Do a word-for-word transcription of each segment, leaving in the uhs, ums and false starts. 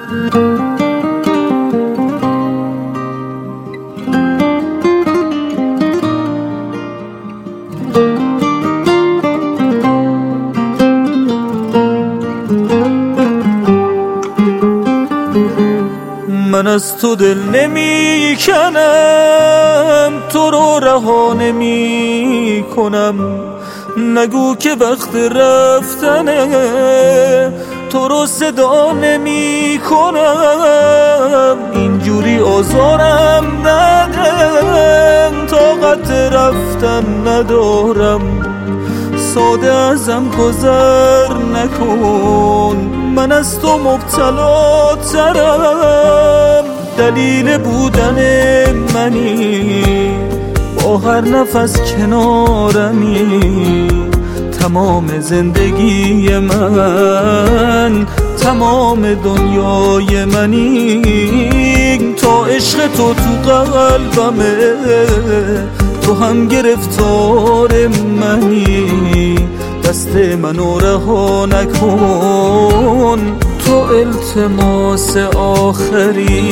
من از تو دل نمی کنم، تو رو رها نمی کنم. نگو که وقت رفتنه، تو رو صدا نمی کنم. اینجوری آزارم نده، طاقت رفتن ندارم. ساده ازم گذر نکن، من از تو مبتلا ترم. دلیل بودن منی، با هر نفس کنارمی. تمام زندگی من، تمام دنیای منی. تا عشق تو تو قلبمه، تو هم گرفتار منی. دست منو رها نکن، تو التماس آخری.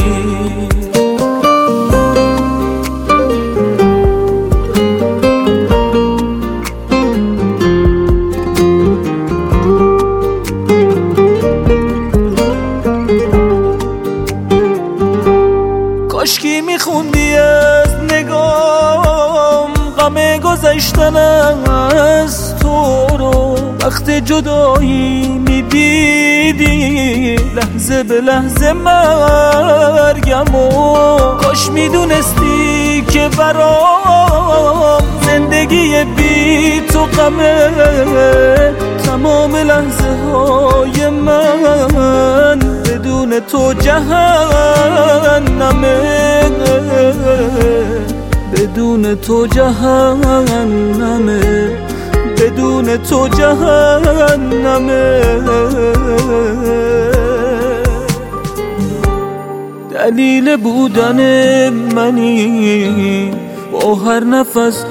کاشکی میخوندی از نگام غم گذشتن از تو رو. وقت جدایی میدیدی لحظه به لحظه مرگم. و کاش میدونستی که برام زندگی بی تو غمه. تمام لحظه های من بدون تو جهنمه، بدون تو جهنمه، بدون تو جهنمه. دلیل بودن منی، با هر نفس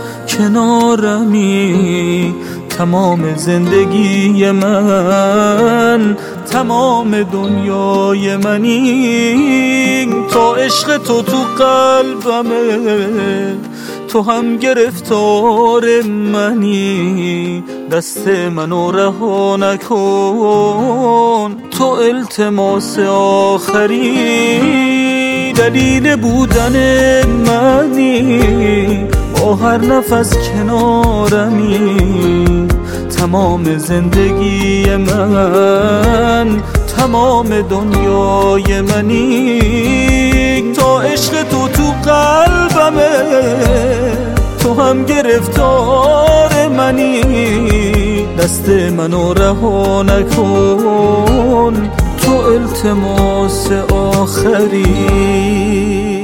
کنارمی. تمام زندگی من، تمام دنیای منی. تا عشق تو تو قلبمه، تو هم گرفتار منی. دست منو رها نکن، تو التماس آخری. دلیل بودن منی، با هر نفس کنارمی. تمام زندگی من، تمام دنیای منی. تا عشق تو تو قلبمه، تو هم گرفتار منی. دست منو رها نکن، تو التماس آخری.